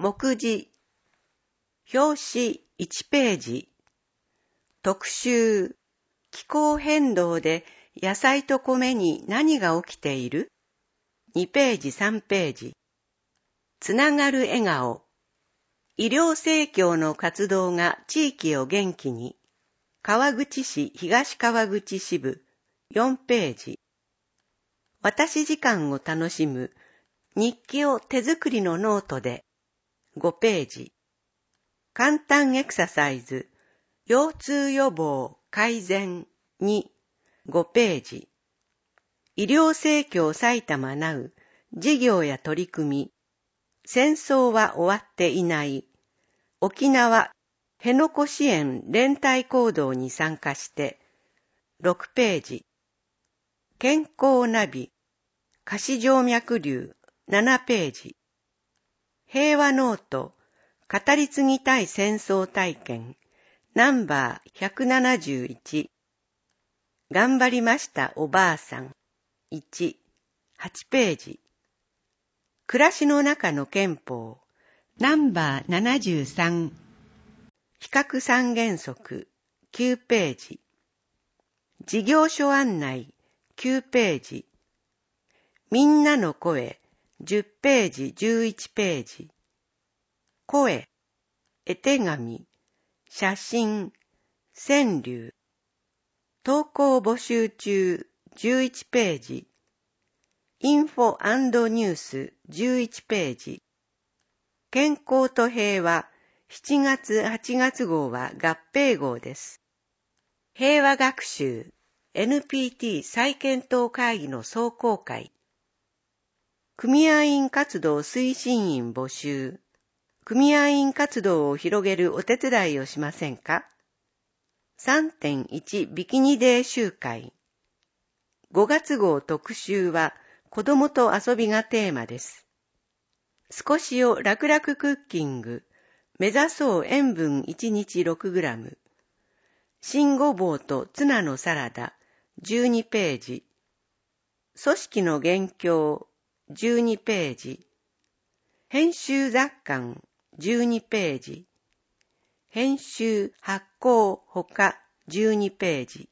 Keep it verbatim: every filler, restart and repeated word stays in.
目次、表紙いちページ、特集、気候変動で野菜と米に何が起きている？にページさんページ、つながる笑顔、医療生協の活動が地域を元気に、川口市東川口支部よんページ、私時間を楽しむ日記を手作りのノートでごページ、簡単エクササイズ、腰痛予防改善にごページ、医療生協埼玉ナウ事業や取り組み、戦争は終わっていない沖縄辺野古支援連帯行動に参加してろくページ、健康ナビ下肢静脈瘤ななページ、平和ノート語り継ぎたい戦争体験ナンバーひゃくななじゅういち、頑張りましたおばあさんいち、はちページ、暮らしの中の憲法ナンバーななじゅうさん、比較三原則きゅうページ、事業所案内きゅうページ、みんなの声じゅっページじゅういちページ、声、絵手紙、写真、川柳、投稿募集中じゅういちページ、インフォ&ニュースじゅういちページ、健康と平和しちがつはちがつ号は合併号です。平和学習 エヌピーティー 再検討会議の壮行会、組合員活動推進員募集、組合員活動を広げるお手伝いをしませんか？ さんてんいち ビキニデー集会、ごがつ号特集は子供と遊びがテーマです。少しを楽々クッキング、目指そう塩分いちにち ろくグラム、新ごぼうとツナのサラダじゅうにページ、組織の元凶じゅうにページ、編集雑感じゅうにページ、編集発行ほかじゅうにページ、